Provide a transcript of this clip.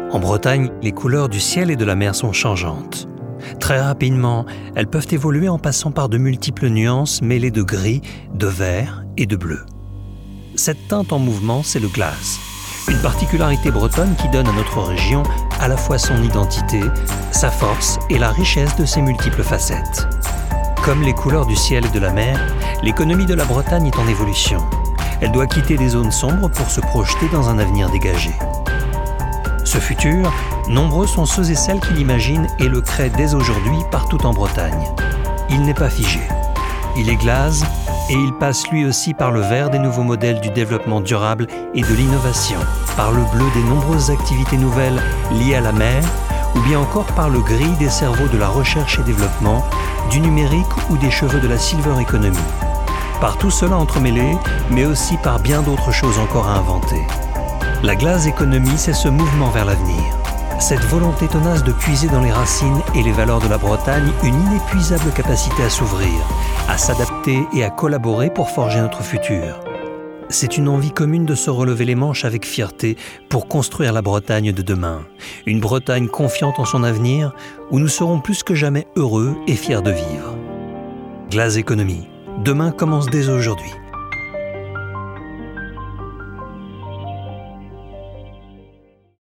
En Bretagne, les couleurs du ciel et de la mer sont changeantes. Très rapidement, elles peuvent évoluer en passant par de multiples nuances mêlées de gris, de vert et de bleu. Cette teinte en mouvement, c'est le glace. Une particularité bretonne qui donne à notre région à la fois son identité, sa force et la richesse de ses multiples facettes. Comme les couleurs du ciel et de la mer, l'économie de la Bretagne est en évolution. Elle doit quitter des zones sombres pour se projeter dans un avenir dégagé. Ce futur, nombreux sont ceux et celles qui l'imaginent et le créent dès aujourd'hui partout en Bretagne. Il n'est pas figé. Il est glace et il passe lui aussi par le vert des nouveaux modèles du développement durable et de l'innovation, par le bleu des nombreuses activités nouvelles liées à la mer, ou bien encore par le gris des cerveaux de la recherche et développement, du numérique ou des cheveux de la silver economy. Par tout cela entremêlé, mais aussi par bien d'autres choses encore à inventer. La glace economy, c'est ce mouvement vers l'avenir. Cette volonté tenace de puiser dans les racines et les valeurs de la Bretagne une inépuisable capacité à s'ouvrir, à s'adapter et à collaborer pour forger notre futur. C'est une envie commune de se relever les manches avec fierté pour construire la Bretagne de demain. Une Bretagne confiante en son avenir, où nous serons plus que jamais heureux et fiers de vivre. Glace economy. Demain commence dès aujourd'hui.